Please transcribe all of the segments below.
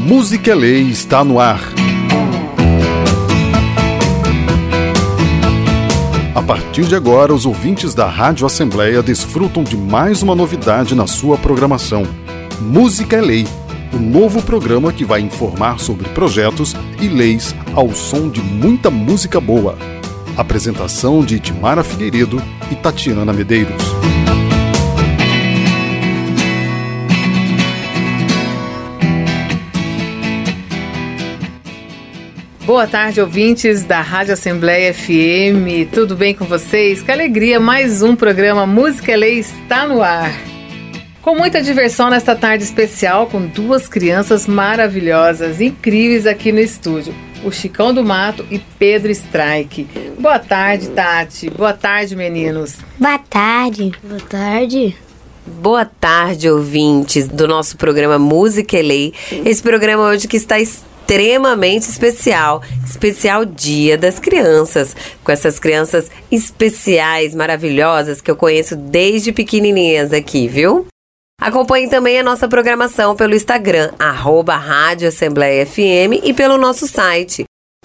Música é Lei está no ar. A partir de agora, os ouvintes da Rádio Assembleia desfrutam de mais uma novidade na sua programação. Música é Lei, o novo programa que vai informar sobre projetos e leis ao som de muita música boa. Apresentação de Itimara Figueiredo e Tatiana Medeiros. Boa tarde, ouvintes da Rádio Assembleia FM. Tudo bem com vocês? Que alegria, mais um programa Música é Lei está no ar. Com muita diversão nesta tarde especial, com duas crianças maravilhosas, incríveis aqui no estúdio. O Chicão do Mato e Pedro Strike. Boa tarde, Tati. Boa tarde, meninos. Boa tarde. Boa tarde. Boa tarde, ouvintes do nosso programa Música é Lei. Esse programa hoje que está extremamente especial Dia das Crianças, com essas crianças especiais, maravilhosas, que eu conheço desde pequenininhas aqui, viu? Acompanhe também a nossa programação pelo Instagram, @Rádio Assembleia FM, e pelo nosso site,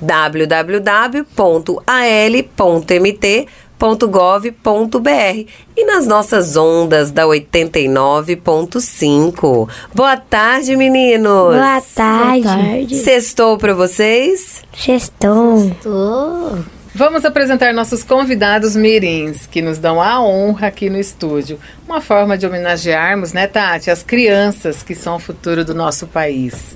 www.al.mt.gov.br, e nas nossas ondas da 89.5. Boa tarde, meninos! Boa tarde! Boa tarde. Sextou pra vocês? Sextou! Vamos apresentar nossos convidados mirins, que nos dão a honra aqui no estúdio. Uma forma de homenagearmos, né, Tati, as crianças que são o futuro do nosso país.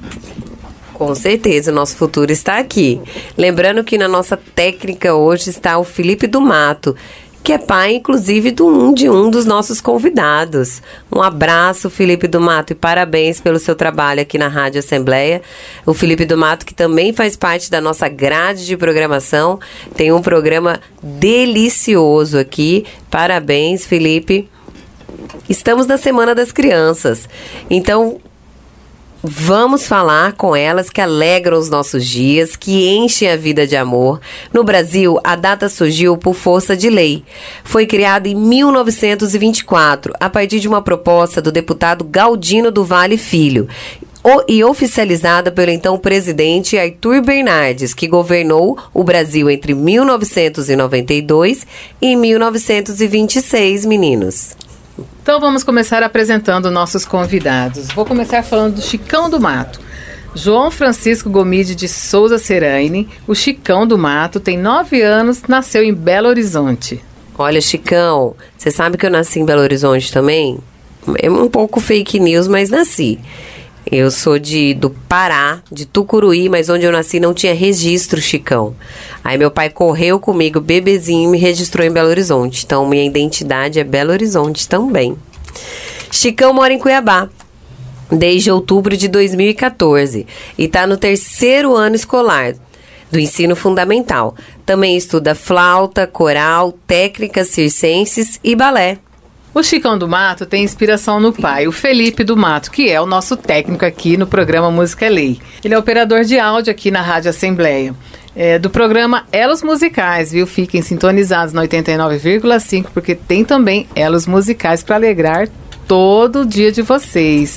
Com certeza, o nosso futuro está aqui. Lembrando que na nossa técnica hoje está o Felipe do Mato, que é pai, inclusive, de um dos nossos convidados. Um abraço, Felipe do Mato, e parabéns pelo seu trabalho aqui na Rádio Assembleia. O Felipe do Mato, que também faz parte da nossa grade de programação, tem um programa delicioso aqui. Parabéns, Felipe. Estamos na Semana das Crianças, então vamos falar com elas que alegram os nossos dias, que enchem a vida de amor. No Brasil, a data surgiu por força de lei. Foi criada em 1924, a partir de uma proposta do deputado Galdino do Vale Filho, e oficializada pelo então presidente Arthur Bernardes, que governou o Brasil entre 1992 e 1926, meninos. Então vamos começar apresentando nossos convidados. Vou começar falando do Chicão do Mato. João Francisco Gomide de Souza Seraine, o Chicão do Mato, tem 9 anos, nasceu em Belo Horizonte. Olha, Chicão, você sabe que eu nasci em Belo Horizonte também? É um pouco fake news, mas nasci. Eu sou do Pará, de Tucuruí, mas onde eu nasci não tinha registro, Chicão. Aí meu pai correu comigo, bebezinho, e me registrou em Belo Horizonte. Então minha identidade é Belo Horizonte também. Chicão mora em Cuiabá desde outubro de 2014 e está no 3º ano escolar do ensino fundamental. Também estuda flauta, coral, técnicas circenses e balé. O Chicão do Mato tem inspiração no pai, o Felipe do Mato, que é o nosso técnico aqui no programa Música é Lei. Ele é operador de áudio aqui na Rádio Assembleia, do programa Elos Musicais, viu? Fiquem sintonizados na 89,5, porque tem também Elos Musicais para alegrar todo o dia de vocês.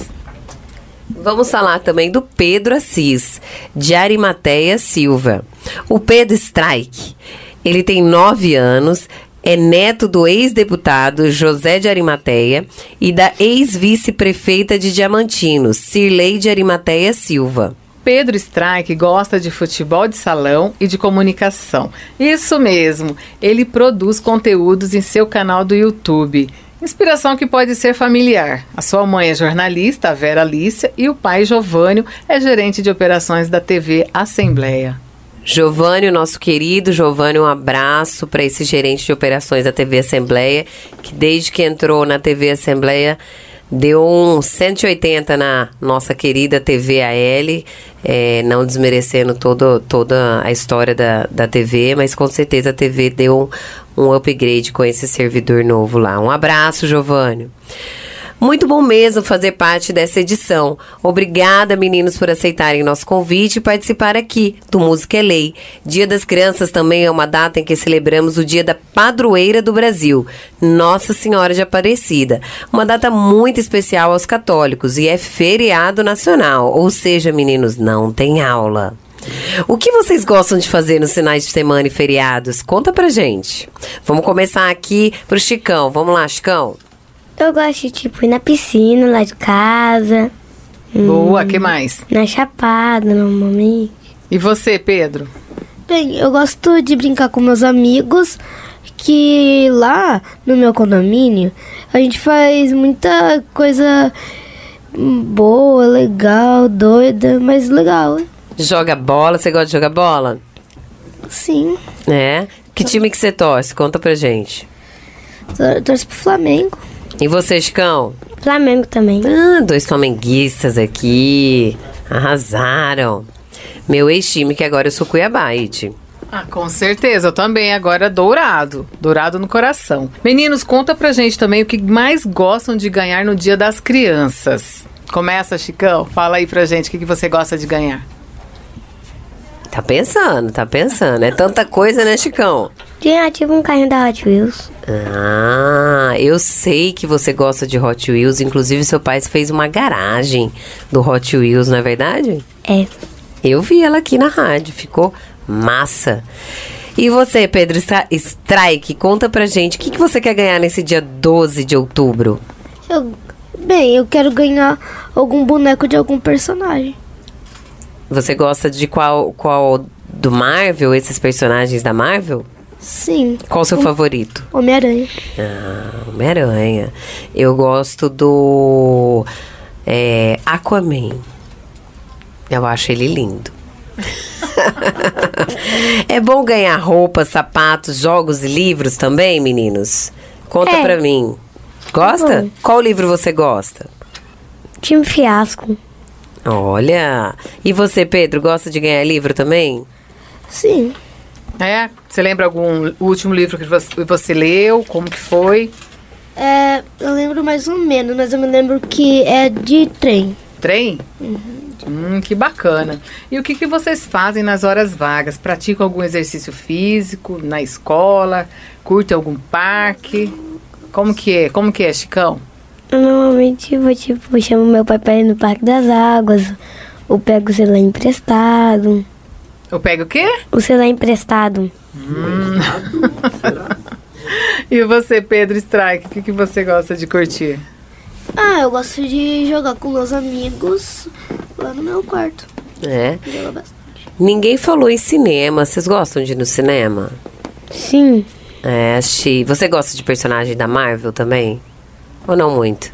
Vamos falar também do Pedro Assis, de Arimateia Silva. O Pedro Strike, ele tem 9 anos, é neto do ex-deputado José de Arimateia e da ex-vice-prefeita de Diamantinos, Cirlei de Arimateia Silva. Pedro Strike gosta de futebol de salão e de comunicação. Isso mesmo, ele produz conteúdos em seu canal do YouTube. Inspiração que pode ser familiar. A sua mãe é jornalista, a Vera Alícia, e o pai, Jovânio, é gerente de operações da TV Assembleia. Jovânio, nosso querido Jovânio, um abraço para esse gerente de operações da TV Assembleia, que desde que entrou na TV Assembleia deu um 180 na nossa querida TV AL, não desmerecendo toda a história da TV, mas com certeza a TV deu um upgrade com esse servidor novo lá. Um abraço, Jovânio. Muito bom mesmo fazer parte dessa edição. Obrigada, meninos, por aceitarem nosso convite e participar aqui do Música é Lei. Dia das Crianças também é uma data em que celebramos o Dia da Padroeira do Brasil, Nossa Senhora de Aparecida. Uma data muito especial aos católicos e é feriado nacional, ou seja, meninos, não tem aula. O que vocês gostam de fazer nos finais de semana e feriados? Conta pra gente. Vamos começar aqui pro Chicão. Vamos lá, Chicão. Eu gosto de, tipo, ir na piscina lá de casa. Boa, que mais? Na chapada, normalmente. E você, Pedro? Bem, eu gosto de brincar com meus amigos, que lá no meu condomínio a gente faz muita coisa boa, legal, doida, mas legal. Joga bola, você gosta de jogar bola? Sim, É? Que time que você torce? Conta pra gente. torço pro Flamengo. E você, Chicão? Flamengo também. Ah, 2 flamenguistas aqui. Arrasaram. Meu ex-time, que agora eu sou Cuiabá, Iti. Ah, com certeza, eu também, agora Dourado. Dourado no coração. Meninos, conta pra gente também o que mais gostam de ganhar no Dia das Crianças. Começa, Chicão, fala aí pra gente o que você gosta de ganhar. Tá pensando. É tanta coisa, né, Chicão? Tinha, tipo, um carrinho da Hot Wheels. Ah, eu sei que você gosta de Hot Wheels. Inclusive, seu pai fez uma garagem do Hot Wheels, não é verdade? É. Eu vi ela aqui na rádio, ficou massa. E você, Pedro Strike, conta pra gente, o que você quer ganhar nesse dia 12 de outubro? Eu quero ganhar algum boneco de algum personagem. Você gosta de qual do Marvel, esses personagens da Marvel? Sim. Qual o seu favorito? Homem-Aranha. Homem-Aranha. Eu gosto do Aquaman. Eu acho ele lindo. É bom ganhar roupas, sapatos, jogos e livros também, meninos? Conta pra mim. Gosta? Bom. Qual livro você gosta? Time Fiasco. Olha. E você, Pedro, gosta de ganhar livro também? Sim. É? Você lembra algum último livro que você leu? Como que foi? Eu lembro mais ou menos, mas eu me lembro que é de trem. Trem? Que bacana. E o que vocês fazem nas horas vagas? Praticam algum exercício físico na escola? Curtem algum parque? Como que é, Chicão? Eu normalmente vou, tipo, chamo meu pai pra ir no Parque das Águas. Ou pego o celular emprestado. Eu pego o quê? O celular emprestado. E você, Pedro Strike, o que você gosta de curtir? Eu gosto de jogar com meus amigos lá no meu quarto. É. Jogar bastante. Ninguém falou em cinema. Vocês gostam de ir no cinema? Sim. Você gosta de personagem da Marvel também? Ou não muito?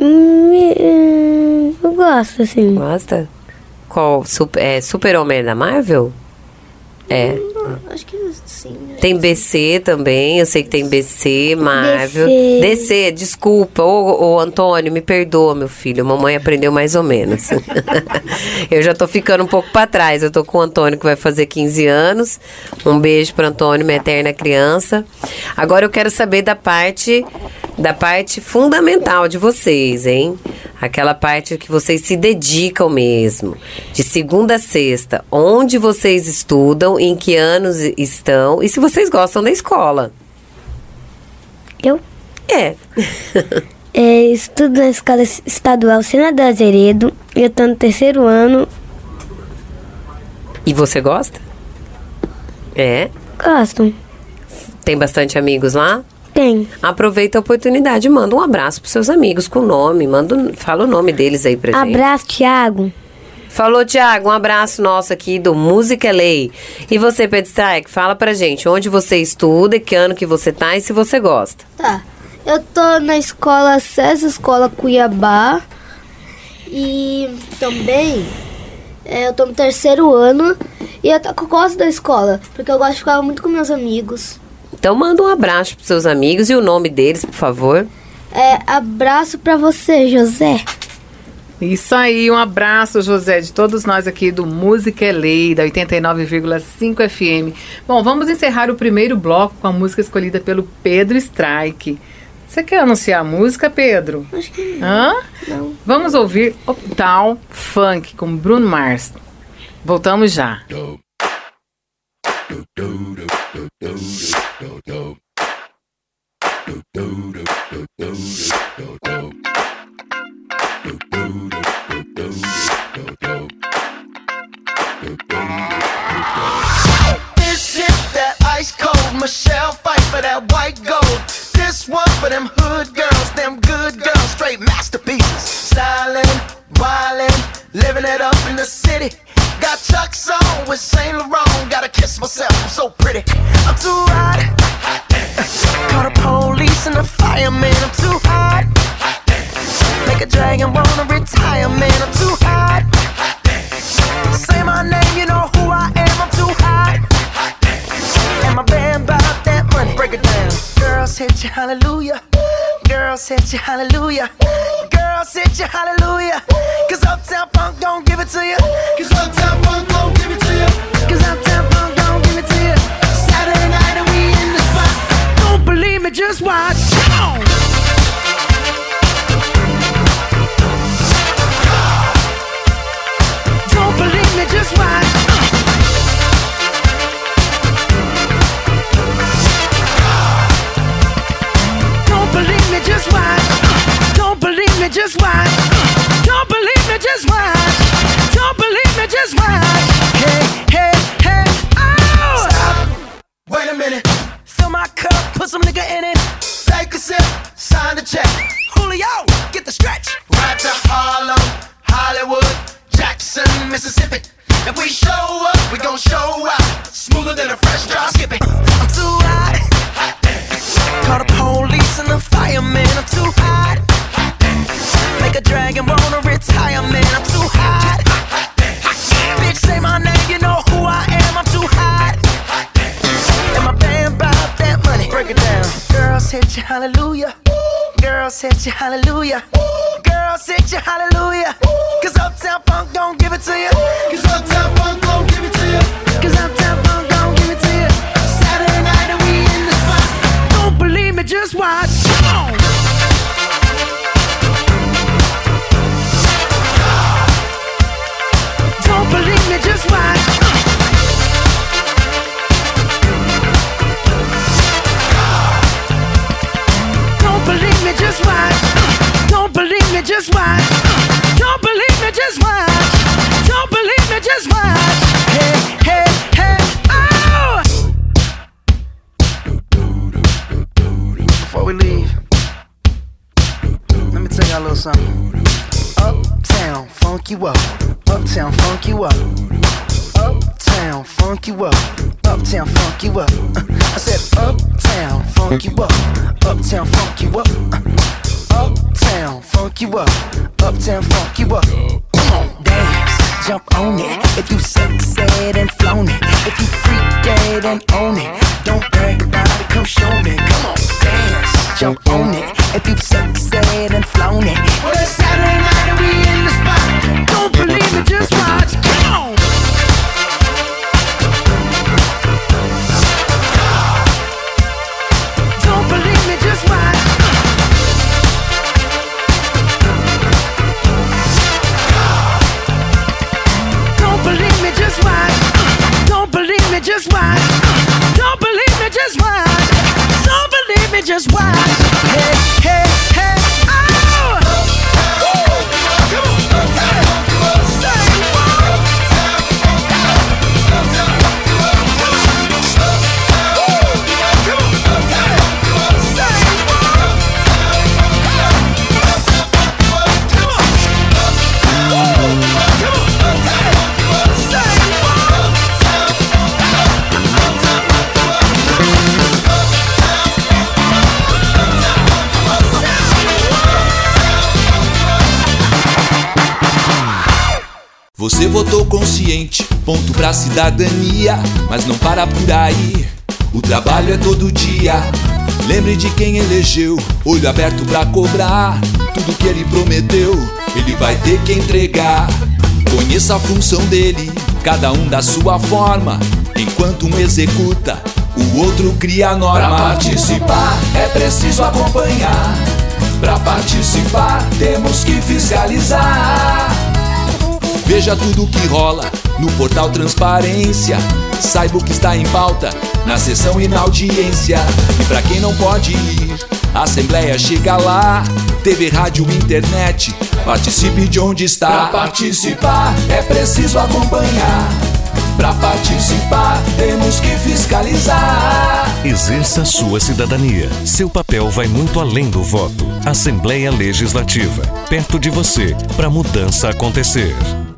Eu gosto, assim. Gosta? Qual? Super-Homem da Marvel? É. Acho que sim. Tem BC também, eu sei que tem BC, Marvel. DC, desculpa. Ô, Antônio, me perdoa, meu filho. Mamãe aprendeu mais ou menos. Eu já tô ficando um pouco pra trás. Eu tô com o Antônio que vai fazer 15 anos. Um beijo pro Antônio, minha eterna criança. Agora eu quero saber da parte fundamental de vocês, hein? Aquela parte que vocês se dedicam mesmo. De segunda a sexta. Onde vocês estudam, em que anos estão e se vocês gostam da escola. Eu? É. Estudo na Escola Estadual Senador Azeredo. Eu tô no 3º ano. E você gosta? É. Gosto. Tem bastante amigos lá? Tem. Aproveita a oportunidade, manda um abraço pros seus amigos com o nome. Fala o nome deles aí pra gente. Abraço, Thiago. Falou, Thiago, um abraço nosso aqui do Música é Lei. E você, Pedro Strike, fala pra gente onde você estuda, que ano que você tá e se você gosta. Tá. Eu tô na escola SES, Escola Cuiabá. E também eu tô no 3º ano. E eu gosto da escola, porque eu gosto de ficar muito com meus amigos. Então manda um abraço pros seus amigos e o nome deles, por favor. Abraço pra você, José. Isso aí, um abraço, José, de todos nós aqui do Música é Lei, da 89,5 FM. Bom, vamos encerrar o primeiro bloco com a música escolhida pelo Pedro Strike. Você quer anunciar a música, Pedro? Acho que não. Vamos ouvir Uptown Funk com Bruno Mars. Voltamos já. This shit that ice cold Michelle fight for that white gold. This one for them hood girls, them good girls, straight masterpieces. Stylin', wildin', living it up in the city. Got Chuck's on with Saint Laurent. Gotta kiss myself, I'm so pretty. I'm too hot. Call the police and the fireman. I'm too hot. Make a dragon wanna retire, man. I'm too hot. Say my name, you know who I am. I'm too hot. And my band bought that money. Break it down. Girls hit you, hallelujah. Girls hit you, hallelujah. Girls hit you, hallelujah. Cause Uptown Funk don't give it to you. Cause Uptown Funk don't give it to you. Cause Uptown Funk don't give it to you. Saturday night and we in the spot. Don't believe me, just watch. Come on. Don't believe me, just watch. Don't believe me, just watch. Don't believe me, just watch. Don't believe me, just watch. Don't believe me, just watch. Hey, hey, hey, oh! Stop. Wait a minute. Fill my cup, put some nigga in it. Take a sip, sign the check. Julio, get the stretch. Right to Harlem, Hollywood, Jackson, Mississippi. If we show up, we gon' show out. Smoother than a fresh drop skipping. I'm too hot. Call the police and the fireman. I'm too hot. Make a dragon wanna retire, man. I'm too hot. Bitch, say my name, you know who I am. I'm too hot. And my band bought that money. Break it down. Girls hit you, hallelujah. Girls hit you, hallelujah. Girls hit you, hallelujah. Cause Uptown Funk don't give it to you. Cause Uptown Funk don't give it to you. Cause Uptown Funk don't give it to you. Saturday night and we in the spot. Don't believe me, just watch. Come on. Don't believe me, just watch. Don't believe me, just watch. Don't believe me, just watch. Don't believe me, just watch. Don't believe me, just watch. Hey, hey, hey, oh! Before we leave, let me tell y'all a little something. Uptown, funk you up. Uptown, funk you up. Uptown, funk you up. Uptown, funk you up. I said uptown, funk you up. Uptown, funk you up. Uptown, funk you up. Uptown, funk you up. Come on, dance, jump on it. If you sexed and flown it. If you freaked dead and own it. Don't brag about it, come show me. Come on, dance, jump on it. If you sexed and flown it. Well, it's Saturday night and we in the spot. Don't believe me, just watch. Come on. Don't believe me, just watch. Don't believe me, just watch. Don't believe me, just watch. Don't believe me, just watch. Don't believe me, just watch. Hey, hey, hey, oh! Come on. Você votou consciente, ponto pra cidadania, mas não para por aí, o trabalho é todo dia. Lembre de quem elegeu, olho aberto pra cobrar. Tudo que ele prometeu, ele vai ter que entregar. Conheça a função dele, cada um da sua forma. Enquanto um executa, o outro cria a norma. Pra participar é preciso acompanhar. Pra participar temos que fiscalizar. Veja tudo que rola no portal Transparência. Saiba o que está em pauta na sessão e na audiência. E pra quem não pode ir, a Assembleia chega lá. TV, rádio, internet, participe de onde está. Pra participar é preciso acompanhar. Pra participar temos que fiscalizar. Exerça sua cidadania. Seu papel vai muito além do voto. Assembleia Legislativa, perto de você, para a mudança acontecer.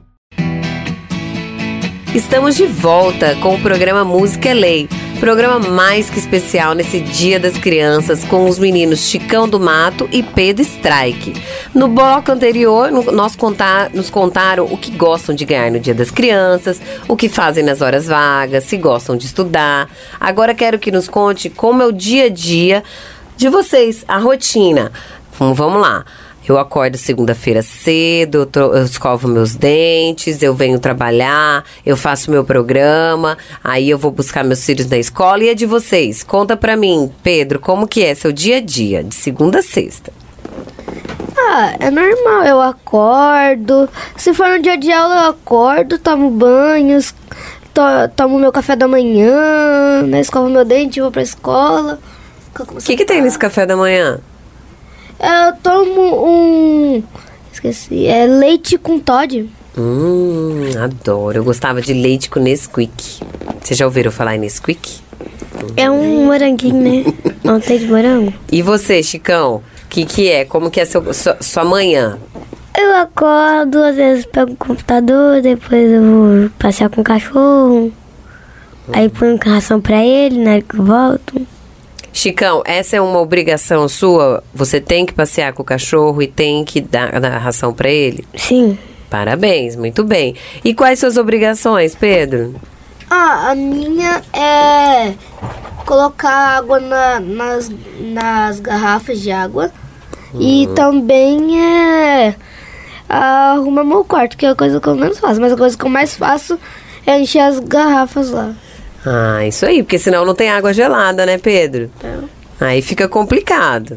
Estamos de volta com o programa Música é Lei. Programa mais que especial nesse Dia das Crianças com os meninos Chicão do Mato e Pedro Strike. No bloco anterior, nos contaram o que gostam de ganhar no Dia das Crianças, o que fazem nas horas vagas, se gostam de estudar. Agora quero que nos conte como é o dia a dia de vocês, a rotina. Vamos lá. Eu acordo segunda-feira cedo, eu escovo meus dentes, eu venho trabalhar, eu faço meu programa, aí eu vou buscar meus filhos na escola. E é de vocês? Conta pra mim, Pedro, como que é seu dia a dia, de segunda a sexta? É normal, eu acordo. Se for no dia de aula, eu acordo, tomo banhos, tomo meu café da manhã, né, escovo meu dente, vou pra escola. O que tem nesse café da manhã? Eu tomo esqueci, leite com Toddy. Adoro. Eu gostava de leite com Nesquik. Vocês já ouviram falar em Nesquik? É um moranguinho, né? Não tem de morango. E você, Chicão? O que é? Como que é sua manhã? Eu acordo, às vezes pego o computador, depois eu vou passear com o cachorro. Aí ponho ração pra ele, na hora que eu volto. Chicão, essa é uma obrigação sua? Você tem que passear com o cachorro e tem que dar ração pra ele? Sim. Parabéns, muito bem. E quais suas obrigações, Pedro? A minha é colocar água nas garrafas de água. E também é arrumar meu quarto, que é a coisa que eu menos faço. Mas a coisa que eu mais faço é encher as garrafas lá. Isso aí, porque senão não tem água gelada, né, Pedro? Aí fica complicado.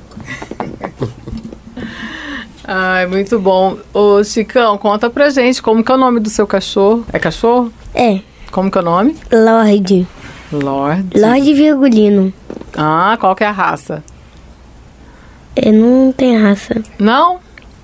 Muito bom. Ô, Chicão, conta pra gente como que é o nome do seu cachorro. É cachorro? É. Como que é o nome? Lorde. Lorde Virgulino. Qual que é a raça? Não tem raça. Não?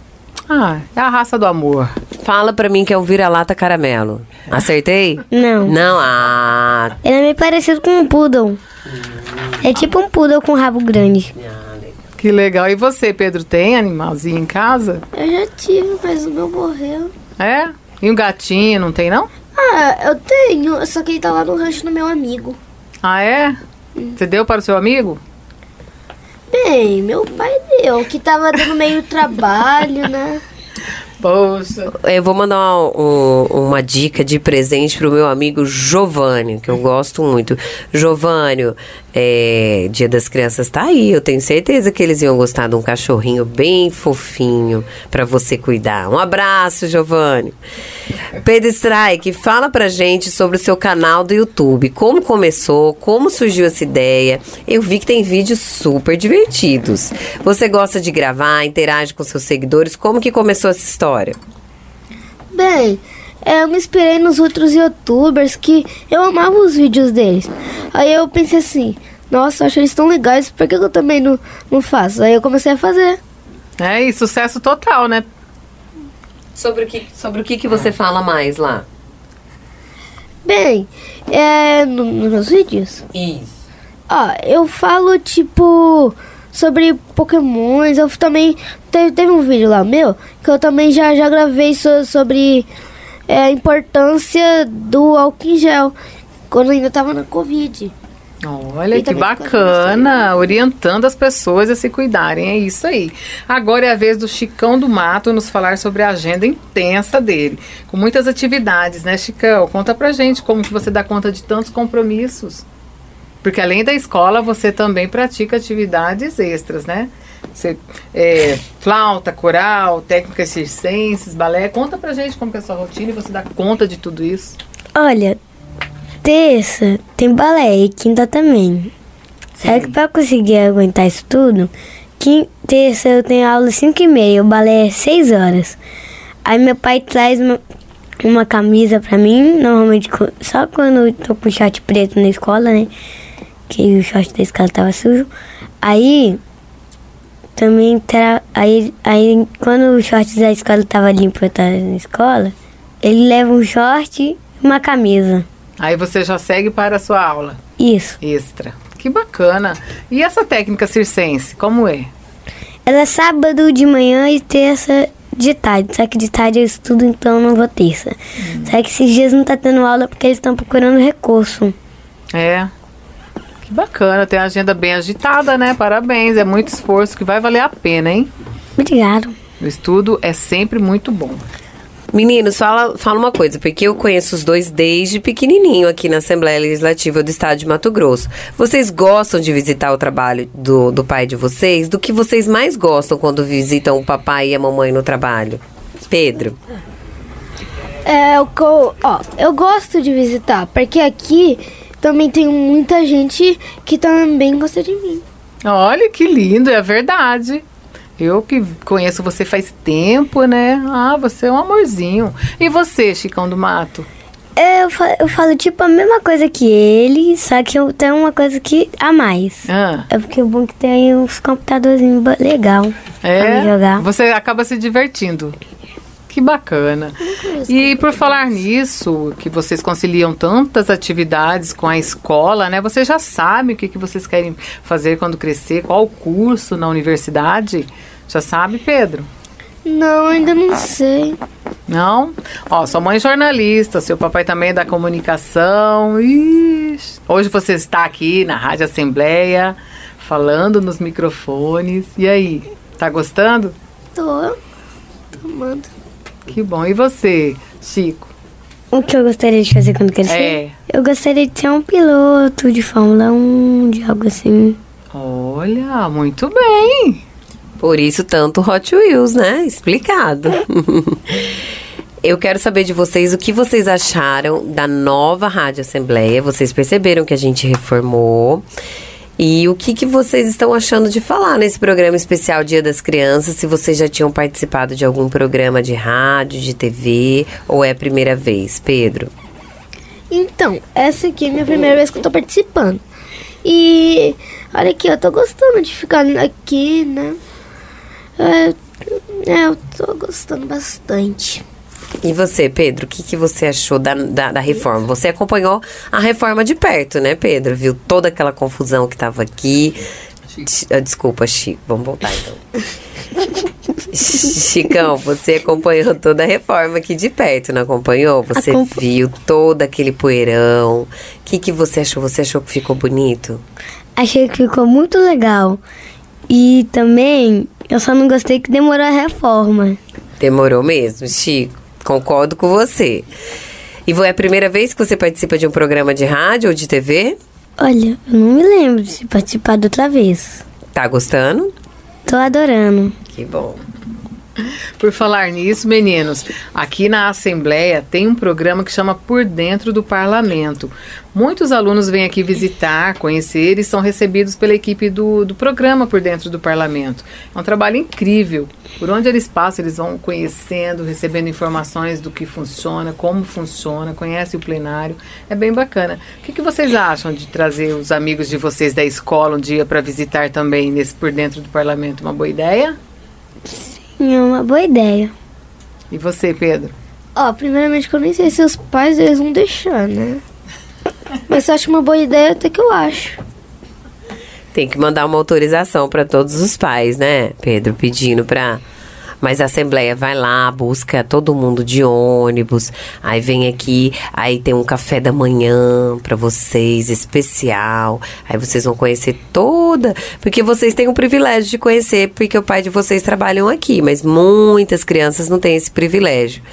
É a raça do amor. Fala pra mim que é um vira-lata caramelo. Acertei? Não. Não, Ele é meio parecido com um poodle. É tipo um poodle com rabo grande. Que legal. E você, Pedro, tem animalzinho em casa? Eu já tive, mas o meu morreu. É? E um gatinho, não tem não? Eu tenho, só que ele tá lá no rancho do meu amigo. É? Você deu para o seu amigo? Bem, meu pai deu, que tava dando meio trabalho, né? Poxa. Eu vou mandar uma dica de presente pro meu amigo Giovânio, que eu gosto muito. Giovânio, Dia das Crianças tá aí. Eu tenho certeza que eles iam gostar de um cachorrinho bem fofinho pra você cuidar. Um abraço, Giovânio. Pedro Strike, fala pra gente sobre o seu canal do YouTube. Como começou, como surgiu essa ideia. Eu vi que tem vídeos super divertidos. Você gosta de gravar, interage com seus seguidores. Como que começou essa história? Bem, eu me inspirei nos outros youtubers que eu amava os vídeos deles. Aí eu pensei assim, nossa, acho eles tão legais, por que eu também não faço? Aí eu comecei a fazer. E sucesso total, né? Sobre o que você fala mais lá? Bem, nos meus vídeos? Isso. Eu falo, tipo, sobre pokémons. Eu também, teve um vídeo lá meu, que eu também já gravei sobre a importância do álcool em gel, quando eu ainda tava na Covid. Olha, que bacana, orientando as pessoas a se cuidarem, é isso aí. Agora é a vez do Chicão do Mato nos falar sobre a agenda intensa dele, com muitas atividades, né, Chicão? Conta pra gente como que você dá conta de tantos compromissos. Porque além da escola, você também pratica atividades extras, né? Você, flauta, coral, técnicas circenses, balé. Conta pra gente como que é a sua rotina e você dá conta de tudo isso. Olha, terça tem balé e quinta também. Só que pra conseguir aguentar isso tudo, terça eu tenho aula às 5h30, o balé é 6 horas. Aí meu pai traz uma camisa pra mim, normalmente só quando eu tô com short preto na escola, né? Que o short da escola tava sujo. Aí também aí quando o short da escola tava limpo, eu tava na escola, ele leva um short e uma camisa. Aí você já segue para a sua aula? Isso. Extra. Que bacana. E essa técnica circense, como é? Ela é sábado de manhã e terça de tarde. Só que de tarde eu estudo, então eu não vou terça. Só que esses dias não tá tendo aula porque eles estão procurando recurso. É. Que bacana. Tem a agenda bem agitada, né? Parabéns. É muito esforço que vai valer a pena, hein? Obrigado. O estudo é sempre muito bom. Meninos, fala uma coisa, porque eu conheço os dois desde pequenininho aqui na Assembleia Legislativa do Estado de Mato Grosso. Vocês gostam de visitar o trabalho do pai de vocês? Do que vocês mais gostam quando visitam o papai e a mamãe no trabalho? Pedro? Eu gosto de visitar, porque aqui também tem muita gente que também gosta de mim. Olha que lindo, é verdade. Eu que conheço você faz tempo, né? Ah, você é um amorzinho. E você, Chicão do Mato? Eu falo tipo a mesma coisa que ele, só que eu tenho uma coisa que a mais. É porque o bom que tem aí uns computadorzinhos legal pra jogar. Você acaba se divertindo. Que bacana. E por falar nisso, que vocês conciliam tantas atividades com a escola, né? Você já sabe o que vocês querem fazer quando crescer? Qual o curso na universidade? Já sabe, Pedro? Não, ainda não sei. Não? Ó, sua mãe é jornalista, seu papai também é da comunicação. Ixi. Hoje você está aqui na Rádio Assembleia, falando nos microfones. E aí, tá gostando? Tô amando. Que bom. E você, Chico? O que eu gostaria de fazer quando crescer? Eu gostaria de ser um piloto de Fórmula 1, de algo assim. Olha, muito bem. Por isso tanto Hot Wheels, né? Explicado. Eu quero saber de vocês o que vocês acharam da nova Rádio Assembleia. Vocês perceberam que a gente reformou. E o que vocês estão achando de falar nesse programa especial Dia das Crianças? Se vocês já tinham participado de algum programa de rádio, de TV, ou é a primeira vez, Pedro? Então, essa aqui é a minha primeira vez que eu tô participando. E olha aqui, eu tô gostando de ficar aqui, né? Eu tô gostando bastante. E você, Pedro, o que você achou da reforma? Você acompanhou a reforma de perto, né, Pedro? Viu toda aquela confusão que tava aqui. Desculpa, Chico. Vamos voltar, então. Chicão, você acompanhou toda a reforma aqui de perto, não acompanhou? Você viu todo aquele poeirão. O que você achou? Você achou que ficou bonito? Achei que ficou muito legal. E também, eu só não gostei que demorou a reforma. Demorou mesmo, Chico. Concordo com você. E foi a primeira vez que você participa de um programa de rádio ou de TV? Olha, eu não me lembro de participar de outra vez. Tá gostando? Tô adorando. Que bom. Por falar nisso, meninos, aqui na Assembleia tem um programa que chama Por Dentro do Parlamento. Muitos alunos vêm aqui visitar, conhecer e são recebidos pela equipe do programa Por Dentro do Parlamento. É um trabalho incrível. Por onde eles passam, eles vão conhecendo, recebendo informações do que funciona, como funciona, conhecem o plenário. É bem bacana. O que vocês acham de trazer os amigos de vocês da escola um dia para visitar também nesse Por Dentro do Parlamento? Uma boa ideia? É uma boa ideia. E você, Pedro? Primeiramente que eu nem sei se os pais eles vão deixar, né? Mas se eu acho uma boa ideia, até que eu acho. Tem que mandar uma autorização para todos os pais, né, Pedro? Pedindo para... Mas a Assembleia vai lá, busca todo mundo de ônibus, aí vem aqui, aí tem um café da manhã para vocês, especial, aí vocês vão conhecer toda, porque vocês têm o privilégio de conhecer, porque o pai de vocês trabalham aqui, mas muitas crianças não têm esse privilégio.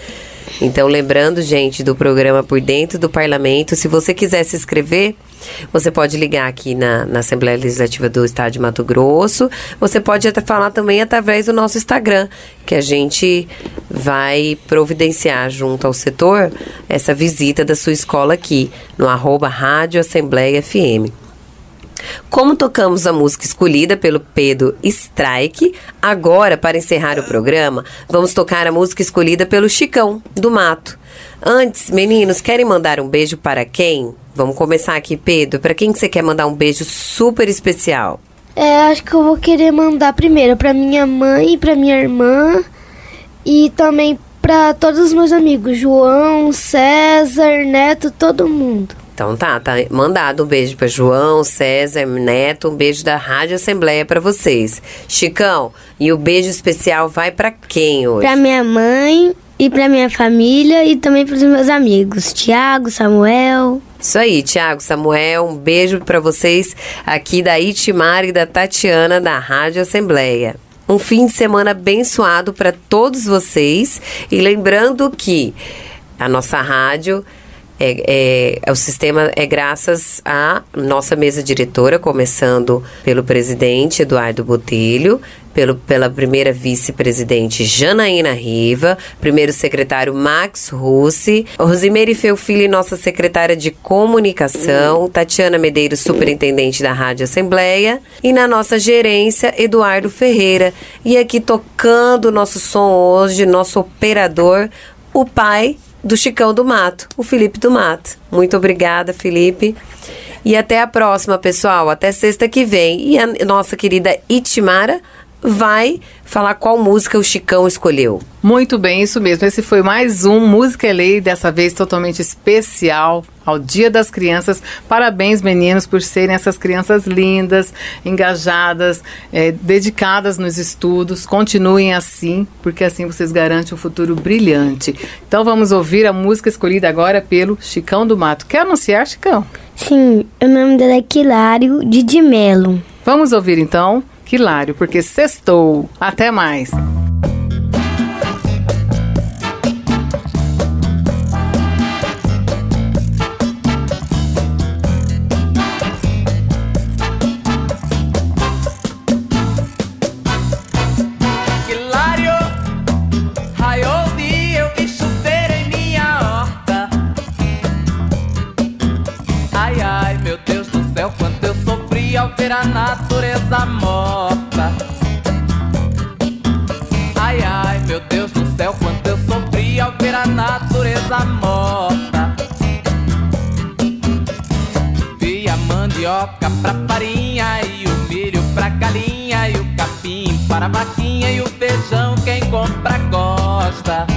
Então, lembrando, gente, do programa Por Dentro do Parlamento, se você quiser se inscrever, você pode ligar aqui na Assembleia Legislativa do Estado de Mato Grosso. Você pode falar também através do nosso Instagram, que a gente vai providenciar junto ao setor essa visita da sua escola aqui, no @Rádio Assembleia FM. Como tocamos a música escolhida pelo Pedro Strike, agora, para encerrar o programa, vamos tocar a música escolhida pelo Chicão do Mato. Antes, meninos, querem mandar um beijo para quem? Vamos começar aqui, Pedro. Para quem que você quer mandar um beijo super especial? Acho que eu vou querer mandar primeiro para minha mãe, para minha irmã e também para todos os meus amigos, João, César, Neto, todo mundo. Então tá mandado um beijo para João, César, Neto, um beijo da Rádio Assembleia para vocês. Chicão, e o beijo especial vai para quem hoje? Para minha mãe e para minha família e também para os meus amigos, Tiago, Samuel. Isso aí, Tiago, Samuel, um beijo para vocês aqui da Itimara e da Tatiana da Rádio Assembleia. Um fim de semana abençoado para todos vocês e lembrando que a nossa rádio o sistema é graças à nossa mesa diretora, começando pelo presidente Eduardo Botelho, pela primeira vice-presidente Janaína Riva, primeiro secretário Max Russi, Rosimeire Feufili, nossa secretária de comunicação, Tatiana Medeiros, superintendente da Rádio Assembleia, e na nossa gerência, Eduardo Ferreira. E aqui tocando o nosso som hoje, nosso operador, o pai do Chicão do Mato, o Felipe do Mato. Muito obrigada, Felipe. E até a próxima, pessoal. Até sexta que vem. E a nossa querida Itimara vai falar qual música o Chicão escolheu. Muito bem, isso mesmo. Esse foi mais um Música é Lei, dessa vez totalmente especial ao Dia das Crianças. Parabéns, meninos, por serem essas crianças lindas, engajadas, dedicadas nos estudos. Continuem assim, porque assim vocês garantem um futuro brilhante. Então vamos ouvir a música escolhida agora pelo Chicão do Mato. Quer anunciar, Chicão? Sim, o nome dela é Quilário de Melo. Vamos ouvir então Quilário, porque sextou. Até mais. Ver a natureza morta. Ai, ai, meu Deus do céu, quanto eu sofri ao ver a natureza morta. Vi a mandioca pra farinha e o milho pra galinha e o capim para a vaquinha e o feijão quem compra gosta.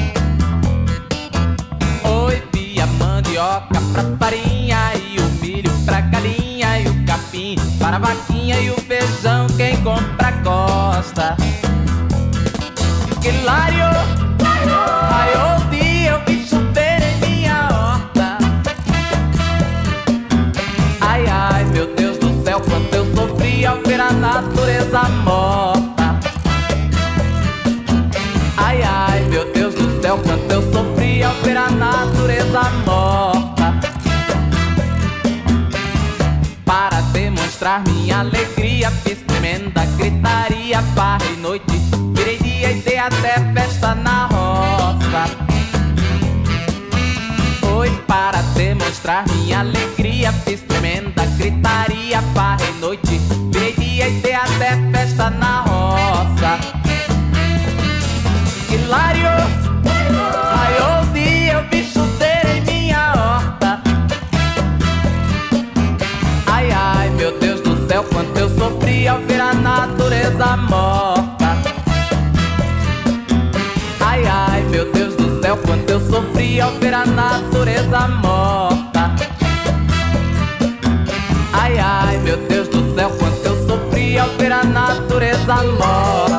Oi, vi a mandioca pra farinha e o milho pra galinha e o capim para a vaquinha e o feijão quem compra gosta. Quilário, raiou o dia, eu vi chover em minha horta. Ai, ai, meu Deus do céu, quanto eu sofri ao ver a natureza morta. Ai, ai, meu Deus do céu, quanto eu sofri ao ver a natureza morta. Para demonstrar minha alegria, fiz tremenda gritaria, farra e noite, virei dia e dei até festa na roça. Foi para demonstrar minha alegria, fiz tremenda gritaria, farra e noite, virei dia e dei até festa na roça. Hilário, raiou o dia, eu vi chover em minha horta. Ai, ai, meu Deus do céu, quanto eu sofri ao ver a natureza morta. Ai, ai, meu Deus do céu, quanto eu sofri ao ver a natureza morta. Ai, ai, meu Deus do céu, quanto eu sofri ao ver a natureza morta.